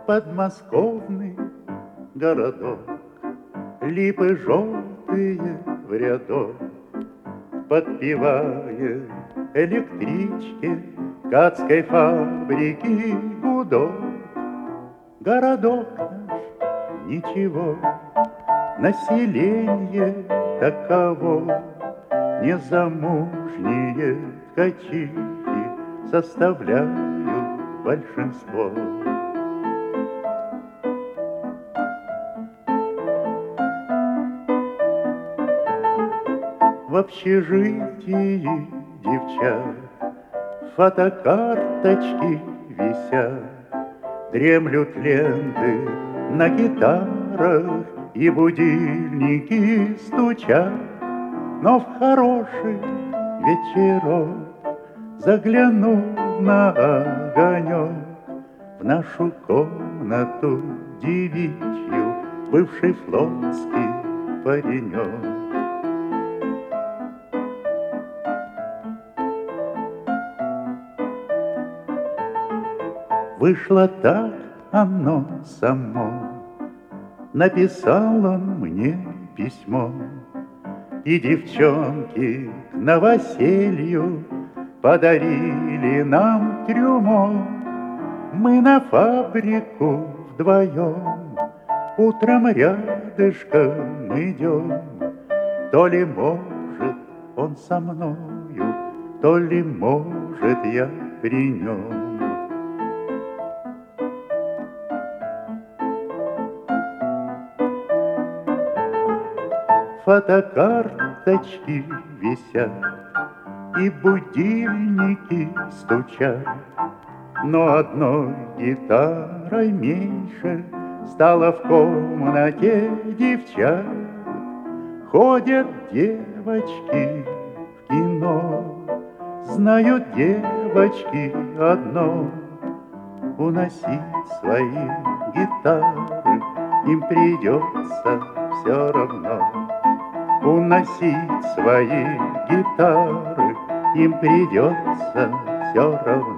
подмосковный городок, липы желтые в рядок, подпевая электричке ткацкой фабрики гудок. Городок наш ничего, население таково, незамужние ткачихи составляют большинство. В общежитии девчат фотокарточки висят, дремлют ленты на гитарах и будильники стучат. Но в хороший вечерок, заглянув на огонек, в нашу комнату девичью бывший флотский паренек. Вышло так оно само, написал он мне письмо, и девчонки к новоселью подарили нам трюмо. Мы на фабрику вдвоем утром рядышком идем. То ли может он со мною, то ли может я при нем. Фотокарточки висят и будильники стучат, но одной гитарой меньше стало в комнате девчат. Ходят девочки в кино, знают девочки одно: уносить свои гитары им придется все равно. Уносить свои гитары им придется все равно.